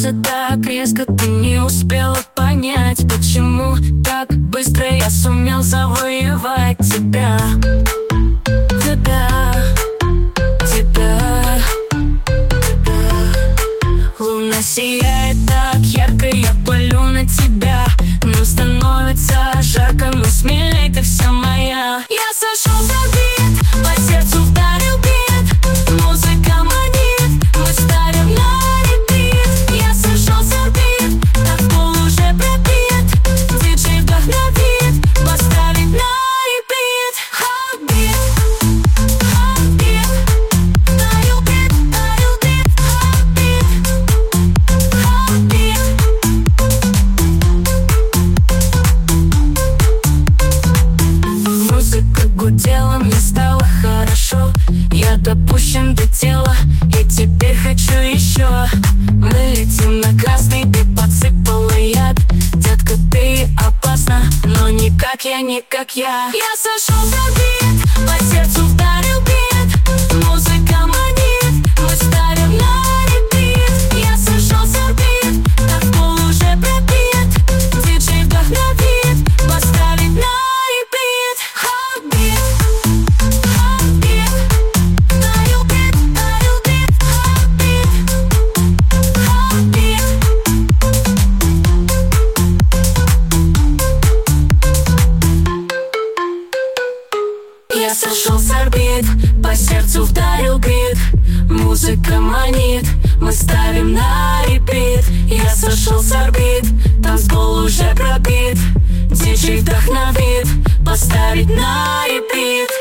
случился так резко, ты не успела понять, почему так быстро я сумел завоевать тебя. Луна сияет так ярко, я палю на тебя, но становится жарко, но смелей ты вся моя. Я сошел с орбит, по сердцу вдарил бит, музыка манит, мы ставим на репит. Я сошел с орбит, так пол уже пробит, диджей вдохновит, поставить на репит. Хабит, хабит, дарил бит, хабит, хабит. Музыка гудела, мне стало хорошо, я допущен до тела, и теперь хочу еще. Мы летим на красный, ты подсыпала яд. Детка, ты опасна, но не как я, не как я. Я сошел с орбит, по сердцу вдарил бит, музыка манит, мы ставим на репит. Я сошел с орбит, так пол уже пробит, диджей вдохновит, поставить на репит. Хабит, хабит, дарил бит, хабит, хабит. Я сошел с орбит, по сердцу вдарил бит, музыка манит, мы ставим на репит. Я сошел с орбит, танцпол уже пробит, диджей вдохновит, поставить на репит.